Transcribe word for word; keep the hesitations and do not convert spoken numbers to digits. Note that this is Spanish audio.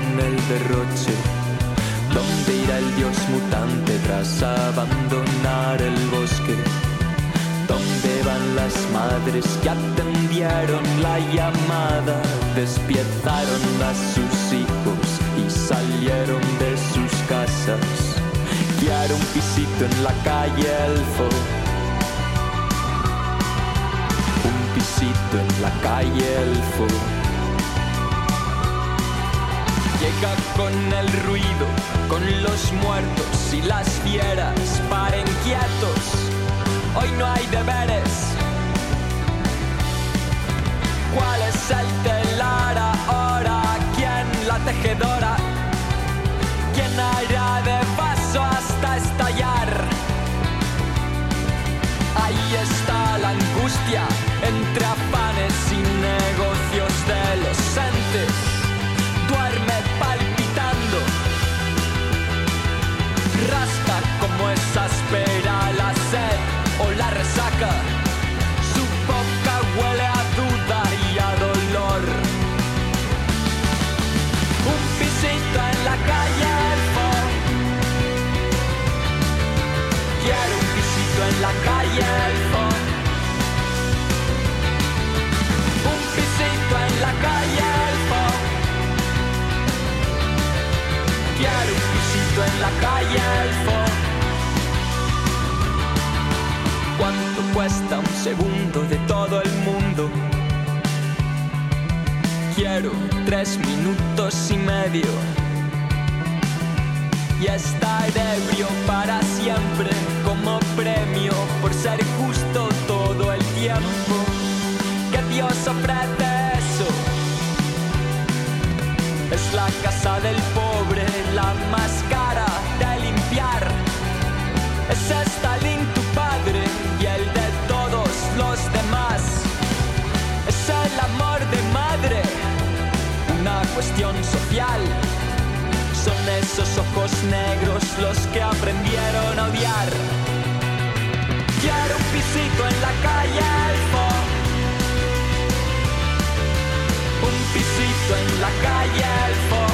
con el derroche. ¿Dónde irá el dios mutante tras abandonar el bosque? ¿Dónde van las madres que atendieron la llamada? Despiezaron a sus hijos y salieron de sus casas. Quiero un pisito en la calle Elfo, un pisito en la calle Elfo. Llega con el ruido, con los muertos y las fieras, paren quietos, hoy no hay deberes. ¿Cuál es el telar ahora? ¿Quién la tejedora? ¿Quién hará de paso hasta estallar? Ahí está la angustia entre afanes y negocios de los entes. Duerme palpitando, rasca como esa espera la sed o la resaca. Su boca huele a duda y a dolor. Un pisito en la calle Elfo. Quiero un pisito en la calle Elfo. Un pisito en la calle Elfo. Quiero un pisito en la calle Elfo. ¿Cuánto cuesta un segundo de todo el mundo? Quiero tres minutos y medio y estar ebrio para siempre como premio por ser justo todo el tiempo. Que Dios ofrece eso. Es la casa del pobre, la más cara de limpiar. Es Stalin tu padre y el de todos los demás. Es el amor de madre, una cuestión social. Son esos ojos negros los que aprendieron a odiar. Quiero un pisito en la calle Elfo. Un pisito en la calle Elfo.